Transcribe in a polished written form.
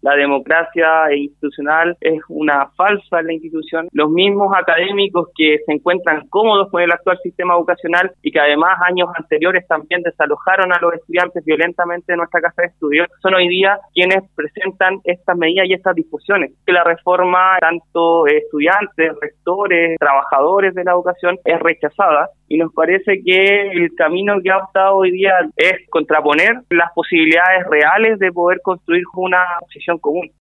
la democracia institucional es una falsa en la institución. Los mismos académicos que se encuentran cómodos con el actual sistema educacional y que además años anteriores también desalojaron a los estudiantes violentamente de nuestra casa de estudios, son hoy día quienes presentan estas medidas y estas discusiones. Que la reforma, tanto estudiantes, rectores, trabajadores de la educación, es rechazada, y nos parece que el camino que ha optado hoy día es contraponer las posibilidades reales de poder construir una posición común.